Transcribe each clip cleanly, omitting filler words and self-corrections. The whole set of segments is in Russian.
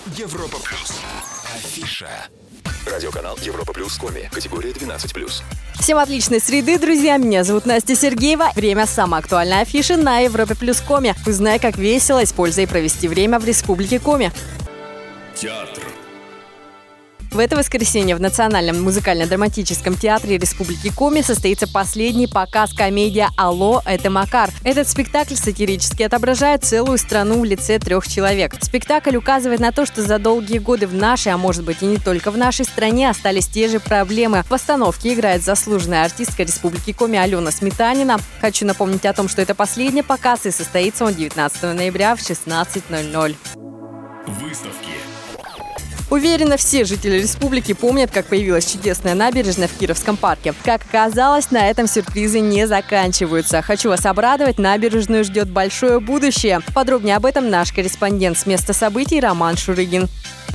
Европа плюс. Афиша. Радиоканал Европа плюс Коми. Категория 12+. Всем отличной среды, друзья. Меня зовут Настя Сергеева. Время самой актуальной афиши на Европе плюс Коми. Узнай, как весело и с пользой провести время в Республике Коми. Театр. В это воскресенье в Национальном музыкально-драматическом театре Республики Коми состоится последний показ комедии «Алло, это Макар». Этот спектакль сатирически отображает целую страну в лице 3 человек. Спектакль указывает на то, что за долгие годы в нашей, а может быть и не только в нашей стране, остались те же проблемы. В постановке играет заслуженная артистка Республики Коми Алена Сметанина. Хочу напомнить о том, что это последний показ и состоится он 19 ноября в 16:00. Выставки. Уверена, все жители республики помнят, как появилась чудесная набережная в Кировском парке. Как оказалось, на этом сюрпризы не заканчиваются. Хочу вас обрадовать, набережную ждет большое будущее. Подробнее об этом наш корреспондент с места событий Роман Шурыгин.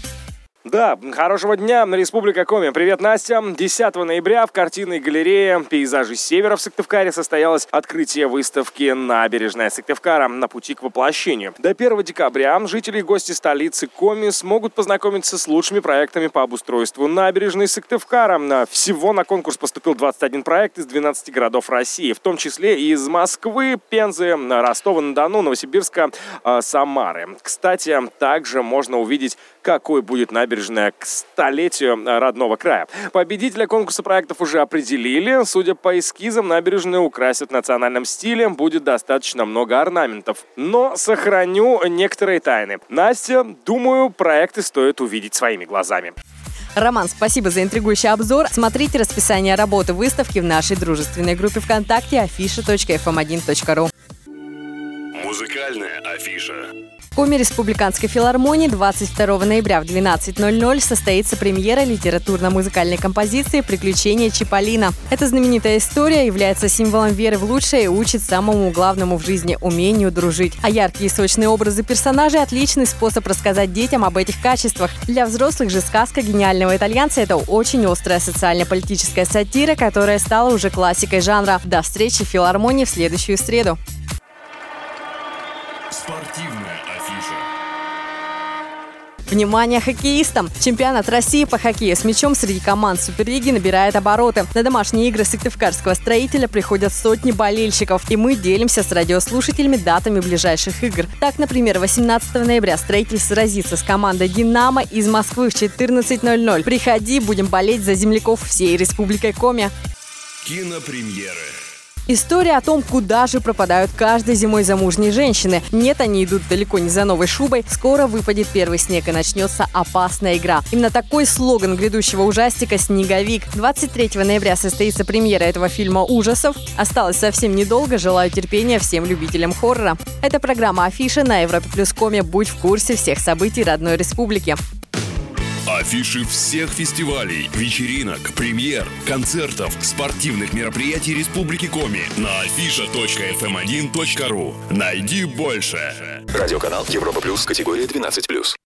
Да, хорошего дня, Республика Коми. Привет, Настя. 10 ноября в картинной галерее «Пейзажи Севера» в Сыктывкаре состоялось открытие выставки «Набережная Сыктывкара. На пути к воплощению». До 1 декабря жители и гости столицы Коми смогут познакомиться с лучшими проектами по обустройству набережной Сыктывкара. Всего на конкурс поступил 21 проект из 12 городов России, в том числе и из Москвы, Пензы, Ростова-на-Дону, Новосибирска, Самары. Кстати, также можно увидеть, какой будет набережная к столетию родного края. Победителя конкурса проектов уже определили. Судя по эскизам, набережную украсят в национальном стиле. Будет достаточно много орнаментов. Но сохраню некоторые тайны. Настя, думаю, проекты стоит увидеть своими глазами. Роман, спасибо за интригующий обзор. Смотрите расписание работы выставки в нашей дружественной группе ВКонтакте afisha.fm1.ru. Музыкальная афиша. В Коми Республиканской филармонии 22 ноября в 12:00 состоится премьера литературно-музыкальной композиции «Приключения Чиполлино». Эта знаменитая история является символом веры в лучшее и учит самому главному в жизни – умению дружить. А яркие и сочные образы персонажей – отличный способ рассказать детям об этих качествах. Для взрослых же сказка гениального итальянца – это очень острая социально-политическая сатира, которая стала уже классикой жанра. До встречи в филармонии в следующую среду. Спортивная афиша. Внимание хоккеистам! Чемпионат России по хоккею с мячом среди команд Суперлиги набирает обороты. На домашние игры сыктывкарского строителя приходят сотни болельщиков, и мы делимся с радиослушателями датами ближайших игр. Так, например, 18 ноября строитель сразится с командой «Динамо» из Москвы в 14:00. Приходи, будем болеть за земляков всей Республикой Коми. Кинопремьеры. История о том, куда же пропадают каждой зимой замужние женщины. Нет, они идут далеко не за новой шубой. Скоро выпадет первый снег и начнется опасная игра. Именно такой слоган грядущего ужастика «Снеговик». 23 ноября состоится премьера этого фильма ужасов. Осталось совсем недолго. Желаю терпения всем любителям хоррора. Это программа «Афиша» на Европе плюс Коми. Будь в курсе всех событий родной республики. Афиши всех фестивалей, вечеринок, премьер, концертов, спортивных мероприятий Республики Коми на afisha.fm1.ru. Найди больше. Радиоканал Европа плюс, категория 12+.